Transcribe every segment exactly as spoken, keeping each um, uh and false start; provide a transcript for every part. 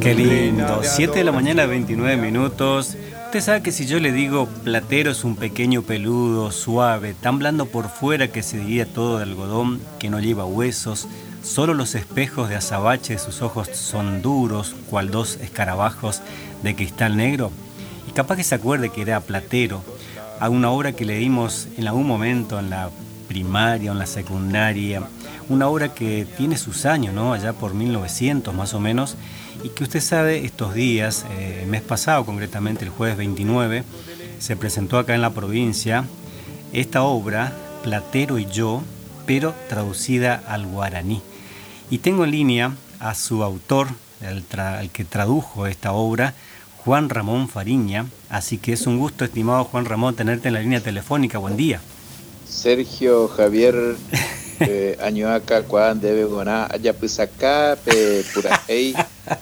Qué lindo, siete de la mañana, veintinueve minutos. Usted sabe que si yo le digo platero es un pequeño peludo, suave, tan blando por fuera que se diría todo de algodón, que no lleva huesos, solo los espejos de azabache de sus ojos son duros, cual dos escarabajos de cristal negro. Y capaz que se acuerde que era platero, a una obra que leímos en algún momento en la primaria o en la secundaria, una obra que tiene sus años, ¿no? Allá por mil novecientos más o menos, y que usted sabe, estos días, eh, el mes pasado concretamente, el jueves veintinueve, se presentó acá en la provincia esta obra, Platero y yo, pero traducida al guaraní. Y tengo en línea a su autor, el, tra- el que tradujo esta obra, Juan Ramón Fariña, así que es un gusto, estimado Juan Ramón, tenerte en la línea telefónica. Buen día. Sergio Javier eh, Añoaca, Cuan debe gonar, Ayapusaca, Purajei,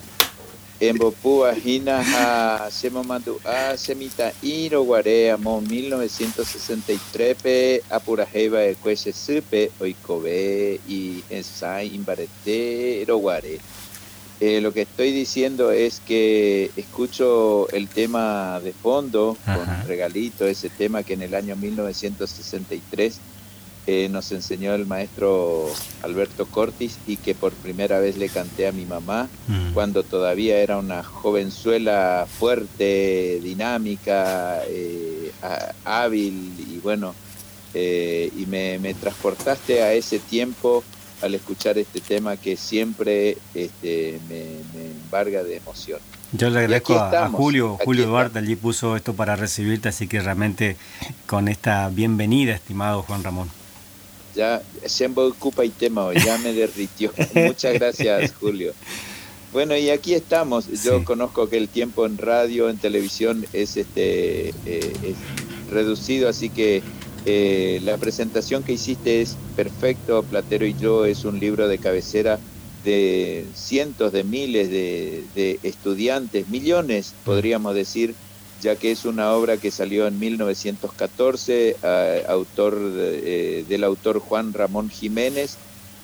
Embopu, Ajina, a Semomandu, a Semita, Iro, Guare, Amon, mil novecientos sesenta y tres, pe, Apurajeiba, de Cuese, Supe, Oikobe, y Ensai, Imbarete, Iro, Guare. Eh, lo que estoy diciendo es que escucho el tema de fondo, Ajá. con Regalito, ese tema que en el año mil novecientos sesenta y tres eh, nos enseñó el maestro Alberto Cortis y que por primera vez le canté a mi mamá mm. cuando todavía era una jovenzuela fuerte, dinámica, eh, hábil y bueno, eh, y me, me transportaste a ese tiempo al escuchar este tema que siempre este, me, me embarga de emoción. Yo le agradezco a, a Julio, Julio Duarte, allí puso esto para recibirte, así que realmente con esta bienvenida, estimado Juan Ramón. Ya se me ocupa el tema hoy, ya me derritió. Muchas gracias, Julio. Bueno, y aquí estamos. Yo sí. conozco que el tiempo en radio, en televisión es, este, eh, es reducido, así que Eh, la presentación que hiciste es perfecto. Platero y yo es un libro de cabecera de cientos de miles de, de estudiantes, millones podríamos decir, ya que es una obra que salió en mil novecientos catorce, uh, autor de, eh, del autor Juan Ramón Jiménez,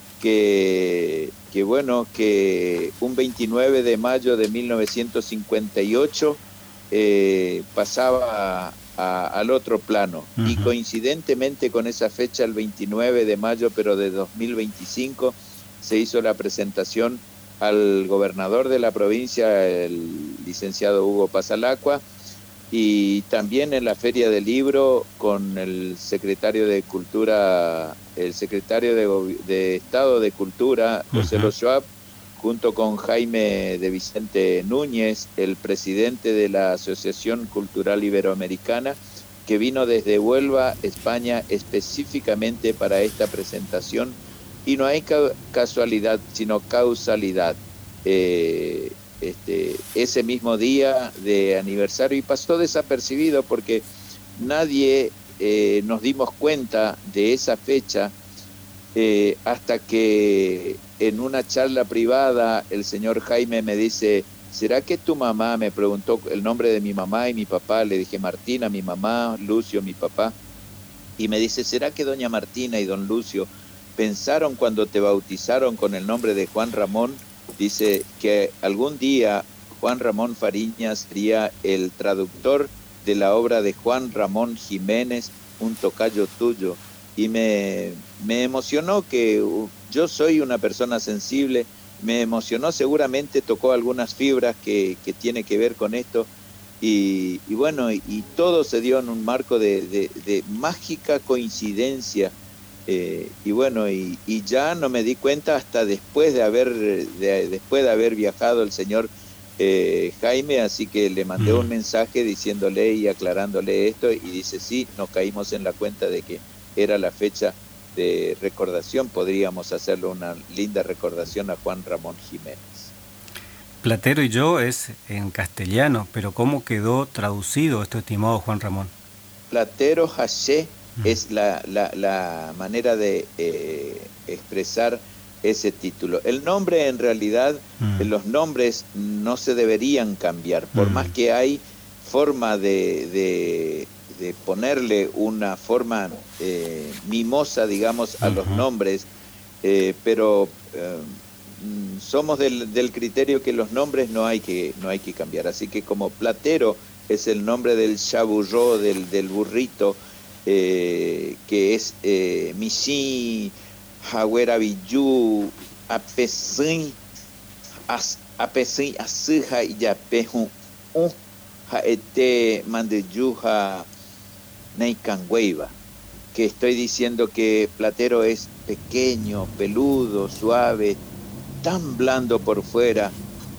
que, que bueno, que un veintinueve de mayo de mil novecientos cincuenta y ocho eh, pasaba a A, al otro plano. Uh-huh. Y coincidentemente con esa fecha, el veintinueve de mayo, pero de dos mil veinticinco, se hizo la presentación al gobernador de la provincia, el licenciado Hugo Pasalacqua, y también en la Feria del Libro con el secretario de Cultura, el secretario de, de Estado de Cultura, José uh-huh. Schwab, junto con Jaime de Vicente Núñez, el presidente de la Asociación Cultural Iberoamericana, que vino desde Huelva, España, específicamente para esta presentación. Y no hay ca- casualidad, sino causalidad. Eh, este, ese mismo día de aniversario, y pasó desapercibido porque nadie eh, nos dimos cuenta de esa fecha, Eh, hasta que en una charla privada el señor Jaime me dice, ¿será que tu mamá? Me preguntó el nombre de mi mamá y mi papá, le dije Martina, mi mamá, Lucio, mi papá, y me dice, ¿será que doña Martina y don Lucio pensaron cuando te bautizaron con el nombre de Juan Ramón? Dice que algún día Juan Ramón Fariña sería el traductor de la obra de Juan Ramón Jiménez, un tocayo tuyo. Y me, me emocionó que uh, yo soy una persona sensible, me emocionó, seguramente tocó algunas fibras que, que tiene que ver con esto, y, y bueno, y, y todo se dio en un marco de, de, de mágica coincidencia, eh, y bueno, y, y ya no me di cuenta hasta después de haber, de, después de haber viajado el señor eh, Jaime, así que le mandé mm. un mensaje diciéndole y aclarándole esto, y dice, sí, nos caímos en la cuenta de que era la fecha de recordación, podríamos hacerle una linda recordación a Juan Ramón Jiménez. Platero y yo es en castellano, pero ¿cómo quedó traducido esto, estimado Juan Ramón? Platero Haché mm. es la, la, la manera de eh, expresar ese título. El nombre, en realidad, mm. los nombres no se deberían cambiar, por mm. más que hay forma de... de de ponerle una forma eh, mimosa, digamos, a uh-huh. los nombres, eh, pero eh, somos del, del criterio que los nombres no hay que, no hay que cambiar. Así que como Platero es el nombre del chaburró, del, del burrito, eh, que es eh, Misi, Jagüera Villú, Apesín, Apesín, Asija y Yapeju, Un, Jaete, Mandeyuja, Neicangueiva, que estoy diciendo que Platero es pequeño, peludo, suave, tan blando por fuera,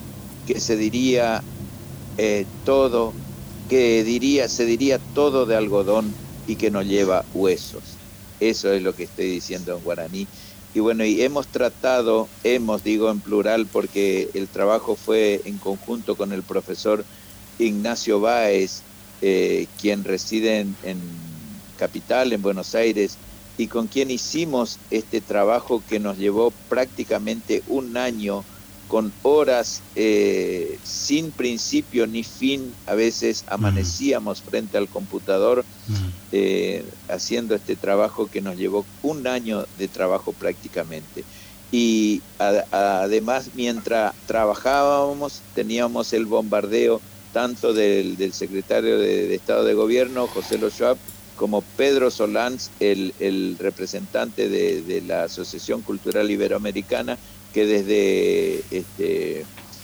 que se diría eh, todo, que diría, se diría todo de algodón y que no lleva huesos. Eso es lo que estoy diciendo en guaraní. Y bueno, y hemos tratado, hemos, digo en plural, porque el trabajo fue en conjunto con el profesor Ignacio Báez, eh, quien reside en, en Capital, en Buenos Aires, y con quien hicimos este trabajo que nos llevó prácticamente un año, con horas eh, sin principio ni fin. A veces amanecíamos mm. frente al computador mm. eh, haciendo este trabajo que nos llevó un año de trabajo prácticamente. Y a, a, además, mientras trabajábamos, teníamos el bombardeo tanto del, del secretario de, de Estado de Gobierno, José Lo Schwab, como Pedro Solans, el, el representante de, de la Asociación Cultural Iberoamericana, que desde, este,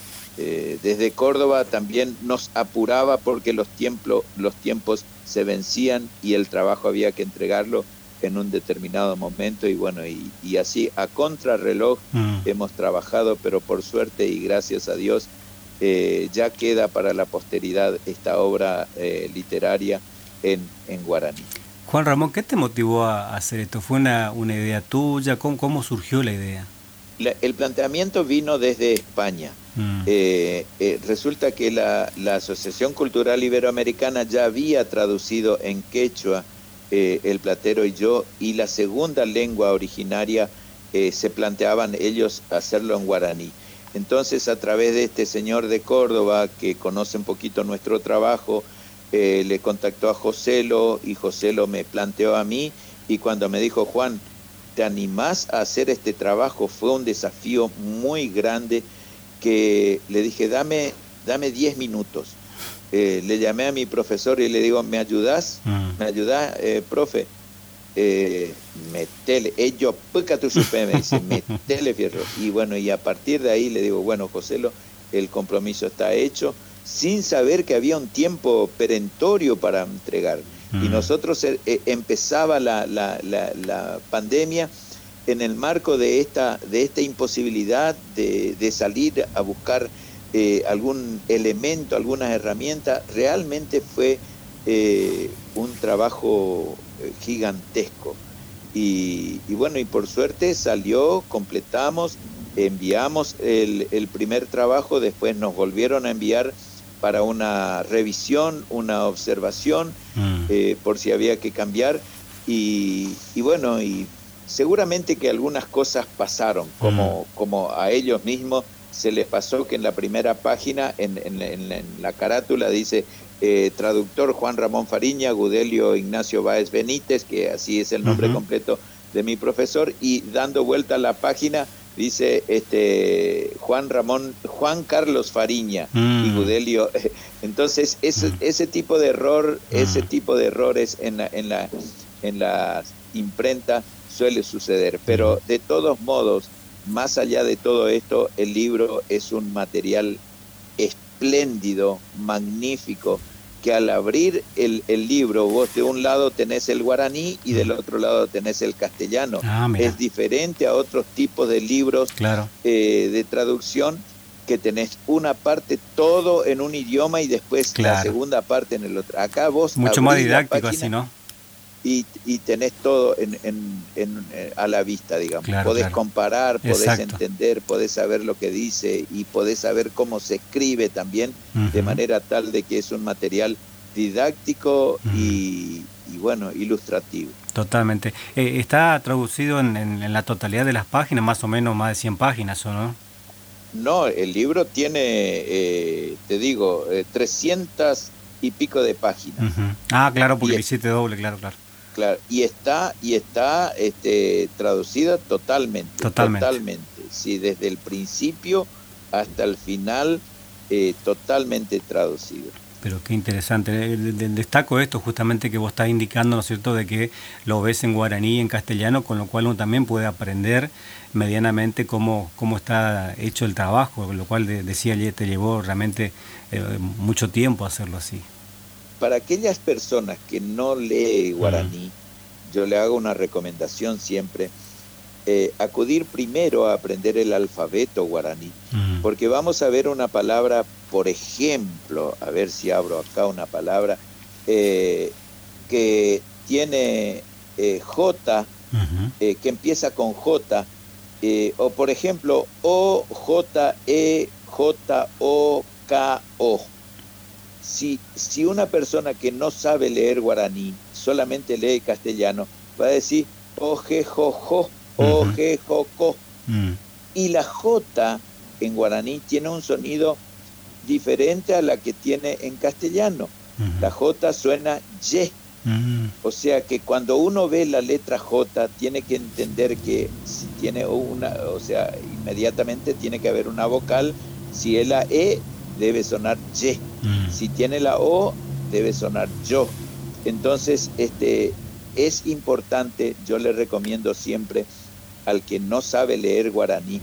eh, desde Córdoba también nos apuraba porque los, tiemplo, los tiempos se vencían y el trabajo había que entregarlo en un determinado momento. Y bueno, y, y así a contrarreloj mm. hemos trabajado, pero por suerte y gracias a Dios eh, ya queda para la posteridad esta obra eh, literaria en, en guaraní. Juan Ramón, ¿qué te motivó a hacer esto? ¿Fue una, una idea tuya? ¿Cómo, cómo surgió la idea? La, el planteamiento vino desde España. Mm. Eh, eh, resulta que la, la Asociación Cultural Iberoamericana ya había traducido en quechua eh, el Platero y yo, y la segunda lengua originaria eh, se planteaban ellos hacerlo en guaraní. Entonces, a través de este señor de Córdoba, que conoce un poquito nuestro trabajo, eh, le contactó a Joselo, y Joselo me planteó a mí, y cuando me dijo, Juan, ¿te animás a hacer este trabajo? Fue un desafío muy grande, que le dije, dame dame diez minutos. Eh, le llamé a mi profesor y le digo, ¿me ayudás? Mm. ¿Me ayudás, eh, profe? Eh, metele, ello, puca tu supe, me dice, metele fierro. Y bueno, y a partir de ahí le digo, bueno, Joselo, el compromiso está hecho, sin saber que había un tiempo perentorio para entregar. Y nosotros eh, empezaba la, la, la, la pandemia en el marco de esta, de esta imposibilidad de, de salir a buscar eh, algún elemento, algunas herramientas. Realmente fue eh, un trabajo gigantesco. Y, y bueno, y por suerte salió, completamos, enviamos el, el primer trabajo, después nos volvieron a enviar para una revisión, una observación, mm. eh, por si había que cambiar, y, y bueno, y seguramente que algunas cosas pasaron, como, mm. como a ellos mismos se les pasó que en la primera página, en, en, en, en la carátula dice, eh, traductor Juan Ramón Fariña, Gudelio Ignacio Báez Benítez, que así es el nombre uh-huh. completo de mi profesor, y dando vuelta a la página, dice este Juan Ramón, Juan Carlos Fariña mm. y Gudelio. Entonces ese, mm. ese tipo de error, mm. ese tipo de errores en la, en la en la imprenta suele suceder. Pero de todos modos, más allá de todo esto, el libro es un material espléndido, magnífico, que al abrir el, el libro, vos de un lado tenés el guaraní y del otro lado tenés el castellano. Ah, es diferente a otros tipos de libros claro. eh, de traducción, que tenés una parte todo en un idioma y después claro. la segunda parte en el otro. Acá vos mucho más didáctico así, ¿no? Y, y tenés todo en, en, en, a la vista, digamos. Claro, podés claro. comparar, podés Exacto. entender, podés saber lo que dice y podés saber cómo se escribe también, uh-huh. de manera tal de que es un material didáctico uh-huh. y, y, bueno, ilustrativo. Totalmente. Eh, ¿Está traducido en, en, en la totalidad de las páginas, más o menos más de cien páginas, o no? No, el libro tiene, eh, te digo, eh, trescientas y pico de páginas. Uh-huh. Ah, claro, porque lo hiciste doble, claro, claro. Claro, y está y está este, traducida totalmente, totalmente, totalmente. sí, desde el principio hasta el final, eh, totalmente traducido. Pero qué interesante. Destaco esto justamente que vos estás indicando, ¿no es cierto?, de que lo ves en guaraní y en castellano, con lo cual uno también puede aprender medianamente cómo, cómo está hecho el trabajo, lo cual de, decía ayer te llevó realmente eh, mucho tiempo hacerlo así. Para aquellas personas que no leen guaraní, mm. yo le hago una recomendación siempre, eh, acudir primero a aprender el alfabeto guaraní, mm. porque vamos a ver una palabra, por ejemplo, a ver si abro acá una palabra, eh, que tiene eh, J, uh-huh. eh, que empieza con J, eh, o por ejemplo, O, J, E, J, O, K, O. Si, si una persona que no sabe leer guaraní, solamente lee castellano, va a decir O, G, Jo, Jo, O, G, Jo, Co. Uh-huh. Y la J en guaraní tiene un sonido diferente a la que tiene en castellano. Uh-huh. La J suena Y. Uh-huh. O sea que cuando uno ve la letra J, tiene que entender que si tiene una, o sea, inmediatamente tiene que haber una vocal. Si es la E, debe sonar Y. Uh-huh. Si tiene la O, debe sonar Yo. Entonces, este, es importante, yo le recomiendo siempre al que no sabe leer guaraní,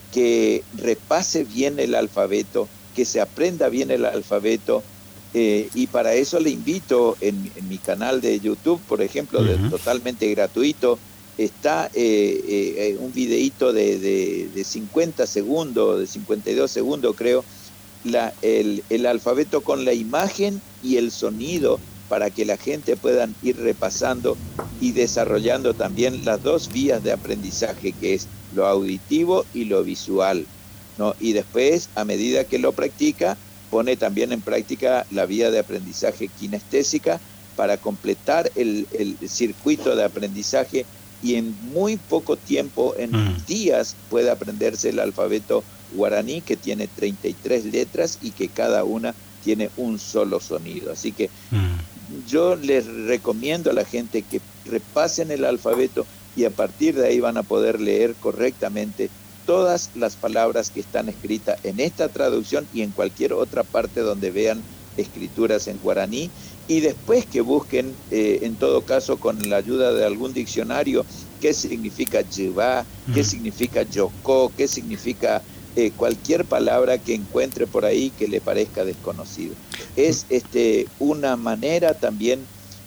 que repase bien el alfabeto, que se aprenda bien el alfabeto, eh, y para eso le invito en, en mi canal de YouTube, por ejemplo, uh-huh. de, totalmente gratuito, está eh, eh, un videíto de, de, de cincuenta segundos, de cincuenta y dos segundos creo, la, el, el alfabeto con la imagen y el sonido, para que la gente pueda ir repasando y desarrollando también las dos vías de aprendizaje, que es lo auditivo y lo visual, ¿no? Y después, a medida que lo practica, pone también en práctica la vía de aprendizaje kinestésica para completar el, el circuito de aprendizaje, y en muy poco tiempo, en mm. días, puede aprenderse el alfabeto guaraní, que tiene treinta y tres letras y que cada una tiene un solo sonido. Así que mm. yo les recomiendo a la gente que repasen el alfabeto, y a partir de ahí van a poder leer correctamente todas las palabras que están escritas en esta traducción y en cualquier otra parte donde vean escrituras en guaraní, y después que busquen, eh, en todo caso, con la ayuda de algún diccionario, qué significa yibá, qué mm. significa yocó, qué significa eh, cualquier palabra que encuentre por ahí que le parezca desconocido. Es este, una manera también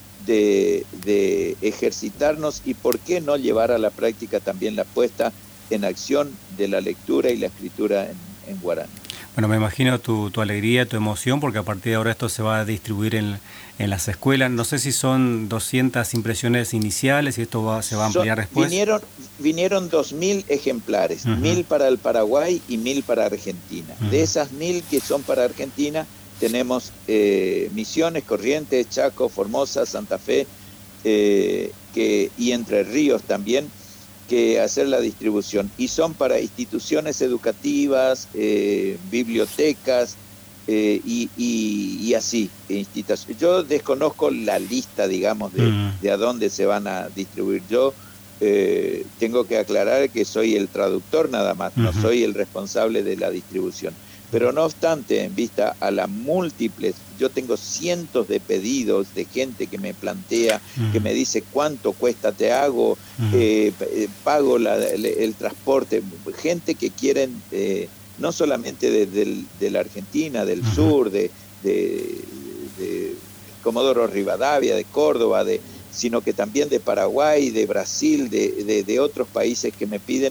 de, de ejercitarnos, y por qué no llevar a la práctica también la puesta en acción de la lectura y la escritura en, en guaraní. Bueno, me imagino tu, tu alegría, tu emoción, porque a partir de ahora esto se va a distribuir en, en las escuelas. No sé si son doscientas impresiones iniciales y esto va, se va a ampliar son, después. Vinieron, vinieron dos mil ejemplares, uh-huh. mil para el Paraguay y mil para Argentina. Uh-huh. De esas mil que son para Argentina, tenemos eh, Misiones, Corrientes, Chaco, Formosa, Santa Fe eh, que, y Entre Ríos también, que hacer la distribución, y son para instituciones educativas, eh, bibliotecas eh, y, y, y así. Yo desconozco la lista, digamos, de, mm. de a dónde se van a distribuir. Yo eh, tengo que aclarar que soy el traductor nada más, uh-huh. no soy el responsable de la distribución. Pero no obstante, en vista a las múltiples, yo tengo cientos de pedidos de gente que me plantea, uh-huh. que me dice cuánto cuesta, te hago, uh-huh. eh, pago la, el, el transporte, gente que quieren, eh, no solamente de, de, de la Argentina, del uh-huh. sur, de, de, de Comodoro Rivadavia, de Córdoba, de, sino que también de Paraguay, de Brasil, de, de, de otros países que me piden.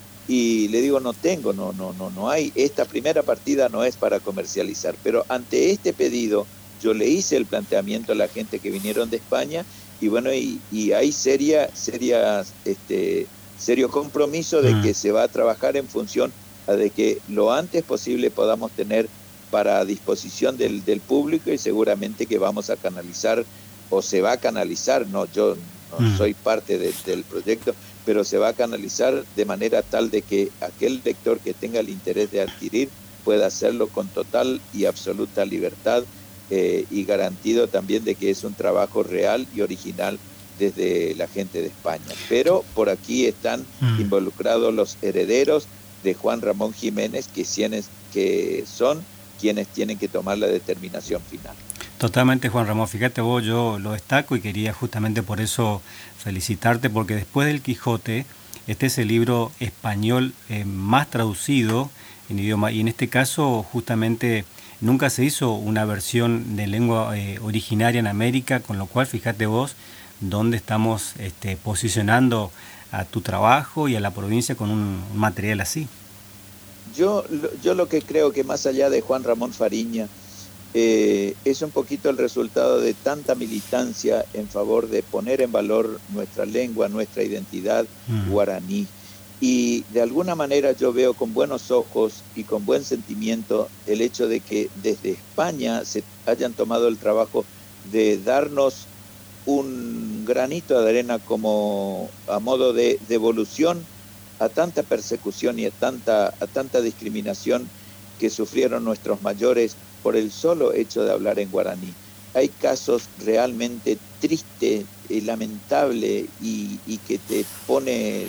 Y le digo, no tengo, no, no, no, no hay, esta primera partida no es para comercializar. Pero ante este pedido, yo le hice el planteamiento a la gente que vinieron de España, y bueno, y, y hay seria, seria, este, serio compromiso de mm. que se va a trabajar en función a de que lo antes posible podamos tener para disposición del, del público, y seguramente que vamos a canalizar, o se va a canalizar, no, yo no mm. soy parte de, del proyecto, pero se va a canalizar de manera tal de que aquel lector que tenga el interés de adquirir pueda hacerlo con total y absoluta libertad, eh, y garantido también de que es un trabajo real y original desde la gente de España. Pero por aquí están mm. involucrados los herederos de Juan Ramón Jiménez, que, quienes, que son quienes tienen que tomar la determinación final. Totalmente, Juan Ramón. Fíjate vos, yo lo destaco y quería justamente por eso felicitarte, porque después del Quijote, este es el libro español eh, más traducido en idioma, y en este caso justamente nunca se hizo una versión de lengua eh, originaria en América, con lo cual fíjate vos dónde estamos este, posicionando a tu trabajo y a la provincia con un, un material así. Yo, yo lo que creo que más allá de Juan Ramón Fariña, eh, es un poquito el resultado de tanta militancia en favor de poner en valor nuestra lengua, nuestra identidad mm. guaraní. Y de alguna manera yo veo con buenos ojos y con buen sentimiento el hecho de que desde España se hayan tomado el trabajo de darnos un granito de arena como a modo de devolución a tanta persecución y a tanta, a tanta discriminación que sufrieron nuestros mayores por el solo hecho de hablar en guaraní. Hay casos realmente tristes, eh, lamentables y, y que te pone...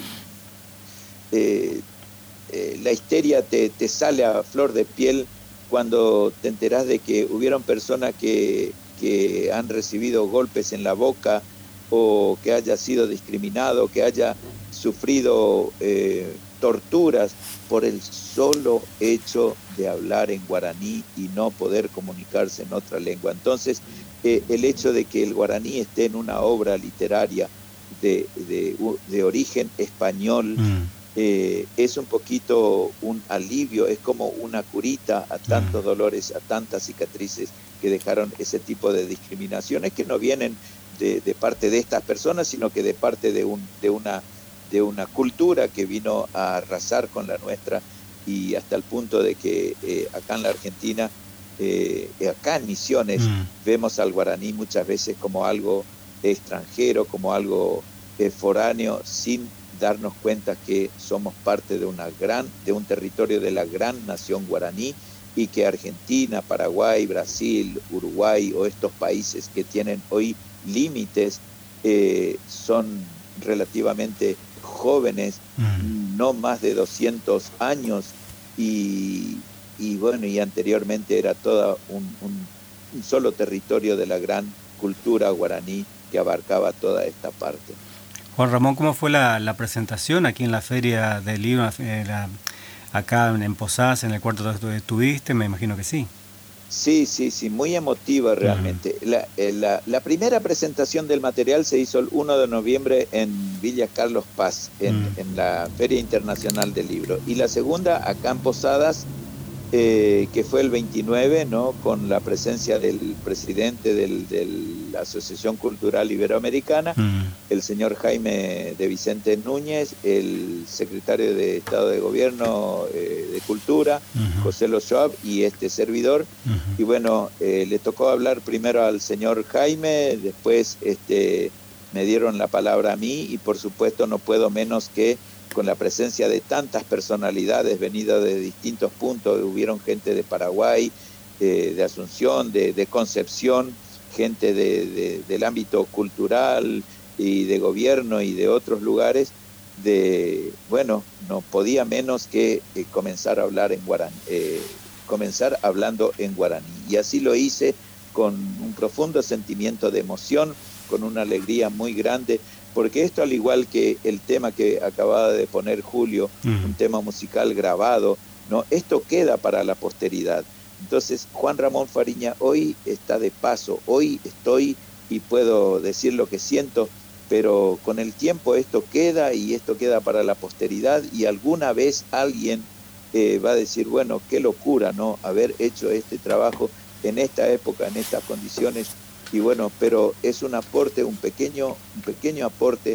Eh, eh, la histeria te, te sale a flor de piel cuando te enterás de que hubieron personas que, que han recibido golpes en la boca o que haya sido discriminado, que haya sufrido eh, torturas por el solo hecho de hablar en guaraní y no poder comunicarse en otra lengua. Entonces, eh, el hecho de que el guaraní esté en una obra literaria de, de, de origen español, mm. eh, es un poquito un alivio, es como una curita a tantos mm. dolores, a tantas cicatrices que dejaron ese tipo de discriminaciones que no vienen de, de parte de estas personas, sino que de parte de, un, de una de una cultura que vino a arrasar con la nuestra, y hasta el punto de que eh, acá en la Argentina, eh, acá en Misiones, mm. vemos al guaraní muchas veces como algo extranjero, como algo eh, foráneo, sin darnos cuenta que somos parte de una gran, de un territorio de la gran nación guaraní, y que Argentina, Paraguay, Brasil, Uruguay o estos países que tienen hoy límites eh, son relativamente jóvenes, mm. no más de doscientos años, y, y bueno, y anteriormente era todo un, un, un solo territorio de la gran cultura guaraní que abarcaba toda esta parte. Juan Ramón, ¿cómo fue la, la presentación aquí en la Feria del Libro, eh, la, acá en Posadas, en el cuarto donde estuviste? Me imagino que sí. Sí, sí, sí, muy emotiva realmente. Uh-huh. La, la, la primera presentación del material se hizo el primero de noviembre en Villa Carlos Paz, en, uh-huh. en la Feria Internacional del Libro. Y la segunda acá en Posadas, eh, que fue el veintinueve, ¿no? Con la presencia del presidente del, de la Asociación Cultural Iberoamericana, uh-huh. el señor Jaime de Vicente Núñez, el secretario de Estado de Gobierno eh, de Cultura, uh-huh. José Lozoab, y este servidor. Uh-huh. Y bueno, eh, le tocó hablar primero al señor Jaime, después este, me dieron la palabra a mí, y por supuesto no puedo menos que con la presencia de tantas personalidades venidas de distintos puntos. Hubieron gente de Paraguay, eh, de Asunción, de, de Concepción, gente de, de, del ámbito cultural y de gobierno y de otros lugares. De, bueno, no podía menos que eh, comenzar a hablar en guaraní, eh, comenzar hablando en guaraní. Y así lo hice con un profundo sentimiento de emoción, con una alegría muy grande, porque esto, al igual que el tema que acababa de poner Julio, uh-huh. un tema musical grabado, ¿no? Esto queda para la posteridad. Entonces, Juan Ramón Fariña hoy está de paso, hoy estoy y puedo decir lo que siento, pero con el tiempo esto queda, y esto queda para la posteridad, y alguna vez alguien eh, va a decir, bueno, qué locura, ¿no? Haber hecho este trabajo en esta época, en estas condiciones. Y bueno, pero es un aporte, un pequeño, un pequeño aporte,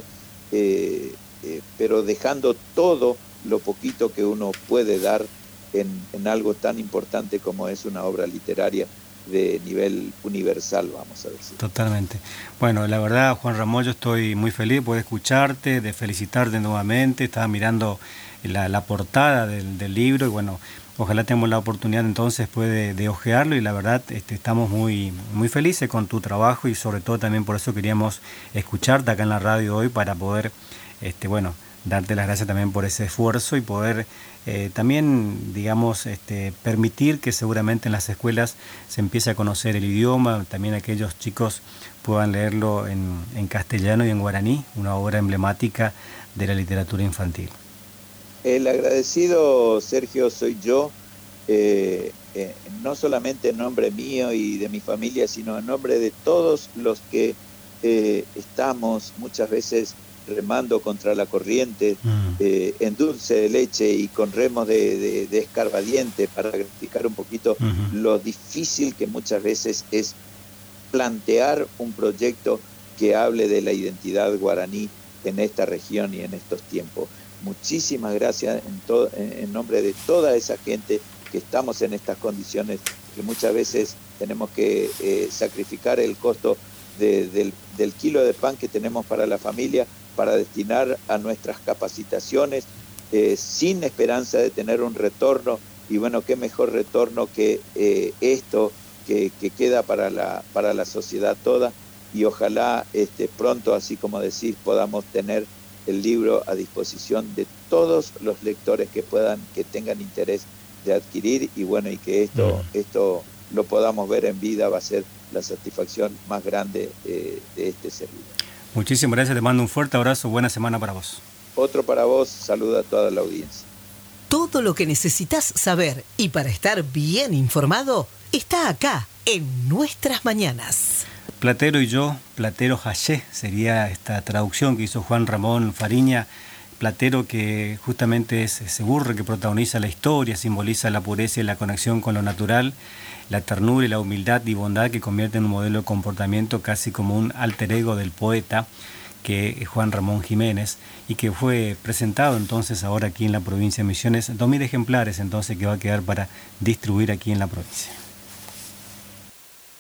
eh, eh, pero dejando todo lo poquito que uno puede dar en, en algo tan importante como es una obra literaria de nivel universal, vamos a decir. Totalmente. Bueno, la verdad, Juan Ramón, yo estoy muy feliz de poder escucharte, de felicitarte nuevamente. Estaba mirando la, la portada del, del libro, y bueno, ojalá tengamos la oportunidad entonces después de, de hojearlo, y la verdad este, estamos muy, muy felices con tu trabajo, y sobre todo también por eso queríamos escucharte acá en la radio hoy, para poder, este, bueno, darte las gracias también por ese esfuerzo y poder eh, también, digamos, este, permitir que seguramente en las escuelas se empiece a conocer el idioma, también aquellos chicos puedan leerlo en, en castellano y en guaraní, una obra emblemática de la literatura infantil. El agradecido, Sergio, soy yo, eh, eh, no solamente en nombre mío y de mi familia, sino en nombre de todos los que eh, estamos muchas veces remando contra la corriente, mm. eh, en dulce de leche y con remos de, de, de escarbadiente, para graficar un poquito uh-huh. lo difícil que muchas veces es plantear un proyecto que hable de la identidad guaraní en esta región y en estos tiempos. Muchísimas gracias en, to- en nombre de toda esa gente que estamos en estas condiciones, que muchas veces tenemos que eh, sacrificar el costo de, del, del kilo de pan que tenemos para la familia para destinar a nuestras capacitaciones eh, sin esperanza de tener un retorno. Y bueno, qué mejor retorno que eh, esto que, que queda para la, para la sociedad toda, y ojalá este, pronto, así como decís, podamos tener el libro a disposición de todos los lectores que puedan, que tengan interés de adquirir, y bueno, y que esto, mm. esto lo podamos ver en vida, va a ser la satisfacción más grande eh, de este servicio. Muchísimas gracias, te mando un fuerte abrazo, buena semana para vos. Otro para vos, saluda a toda la audiencia. Todo lo que necesitas saber y para estar bien informado está acá en Nuestras Mañanas. Platero y yo, Platero Jayé, sería esta traducción que hizo Juan Ramón Fariña. Platero, que justamente es ese burro que protagoniza la historia, simboliza la pureza y la conexión con lo natural, la ternura y la humildad y bondad que convierte en un modelo de comportamiento casi como un alter ego del poeta, que es Juan Ramón Jiménez, y que fue presentado entonces ahora aquí en la provincia de Misiones, dos mil ejemplares entonces que va a quedar para distribuir aquí en la provincia.